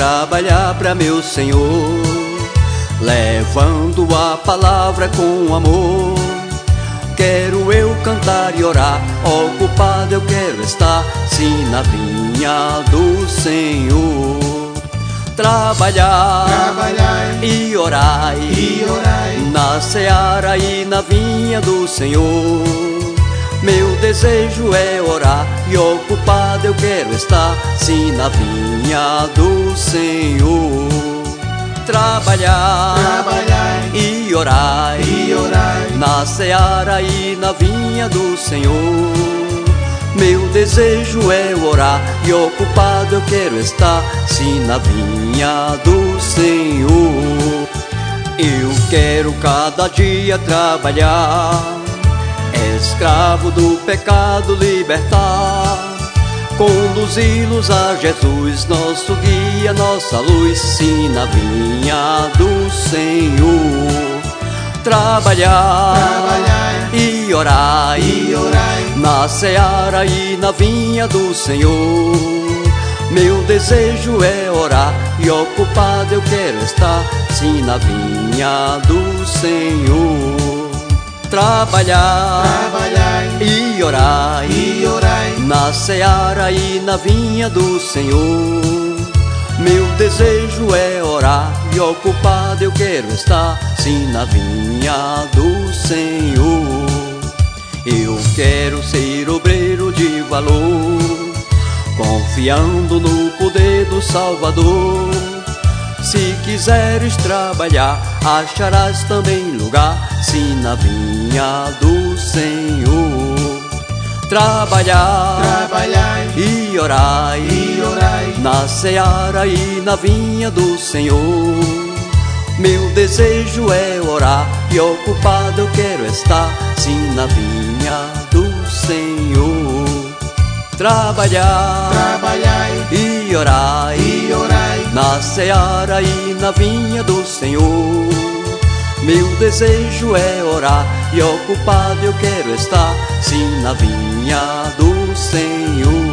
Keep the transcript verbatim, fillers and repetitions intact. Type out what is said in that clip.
trabalhar para meu Senhor, levando a palavra com amor. Quero eu cantar e orar, ocupado eu quero estar, sim, na vinha do Senhor. Trabalhar, Trabalhai e orai, e orai na seara e na vinha do Senhor. Meu desejo é orar e ocupado eu quero estar, sim, na vinha do Senhor. Trabalhar, Trabalhai e orai, e orai na seara e na vinha do Senhor. Meu desejo é orar e ocupado eu quero estar, sim, na vinha do Senhor. Eu quero cada dia trabalhar, escravo do pecado libertar, conduzi-los a Jesus, nosso guia, nossa luz, sim, na vinha do Senhor. Trabalhar, Trabalhai e orai, e orai na seara e na vinha do Senhor. Meu desejo é orar e ocupado eu quero estar, sim, na vinha do Senhor. Trabalhar, Trabalhai e orai, e orai na seara e na vinha do Senhor. Meu desejo é orar e ocupado eu quero estar, sim, na vinha do Senhor. Eu quero ser obreiro de valor, confiando no poder do Salvador. Se quiseres trabalhar, acharás também lugar, sim, na vinha do Senhor. Trabalhar, Trabalhai e orai, e orai na seara e na vinha do Senhor. Meu desejo é orar e ocupado eu quero estar, sim, na vinha do Senhor. Trabalhar, Trabalhai e orai, e orai na seara e na vinha do Senhor. Meu desejo é orar e ocupado eu quero estar, sim, na vinha do Senhor.